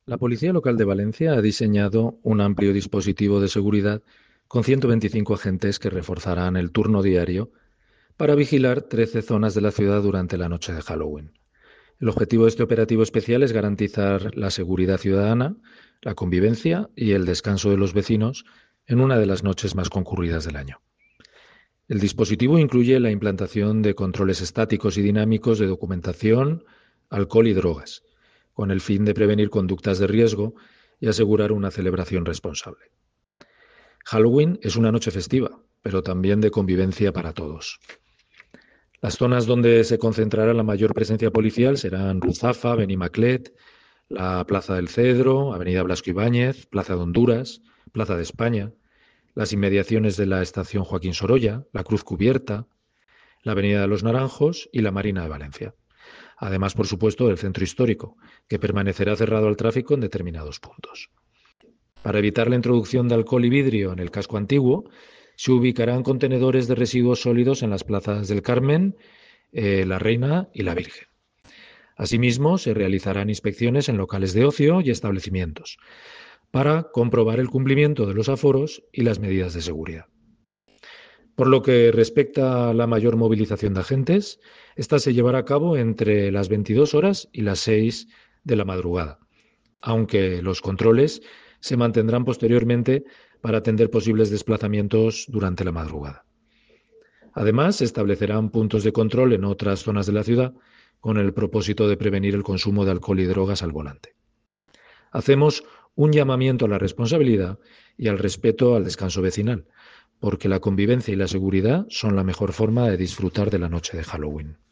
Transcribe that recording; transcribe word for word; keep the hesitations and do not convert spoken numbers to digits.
La Policía Local de Valencia ha diseñado un amplio dispositivo de seguridad con ciento veinticinco agentes que reforzarán el turno diario para vigilar trece zonas de la ciudad durante la noche de Halloween. El objetivo de este operativo especial es garantizar la seguridad ciudadana, la convivencia y el descanso de los vecinos en una de las noches más concurridas del año. El dispositivo incluye la implantación de controles estáticos y dinámicos de documentación, alcohol y drogas, con el fin de prevenir conductas de riesgo y asegurar una celebración responsable. Halloween es una noche festiva, pero también de convivencia para todos. Las zonas donde se concentrará la mayor presencia policial serán Ruzafa, Benimaclet, la Plaza del Cedro, Avenida Blasco Ibáñez, Plaza de Honduras, Plaza de España, las inmediaciones de la Estación Joaquín Sorolla, la Cruz Cubierta, la Avenida de los Naranjos y la Marina de Valencia. Además, por supuesto, del centro histórico, que permanecerá cerrado al tráfico en determinados puntos. Para evitar la introducción de alcohol y vidrio en el casco antiguo, se ubicarán contenedores de residuos sólidos en las plazas del Carmen, eh, la Reina y la Virgen. Asimismo, se realizarán inspecciones en locales de ocio y establecimientos para comprobar el cumplimiento de los aforos y las medidas de seguridad. Por lo que respecta a la mayor movilización de agentes, esta se llevará a cabo entre las veintidós horas y las seis de la madrugada, aunque los controles se mantendrán posteriormente para atender posibles desplazamientos durante la madrugada. Además, se establecerán puntos de control en otras zonas de la ciudad con el propósito de prevenir el consumo de alcohol y drogas al volante. Hacemos un llamamiento a la responsabilidad y al respeto al descanso vecinal, porque la convivencia y la seguridad son la mejor forma de disfrutar de la noche de Halloween.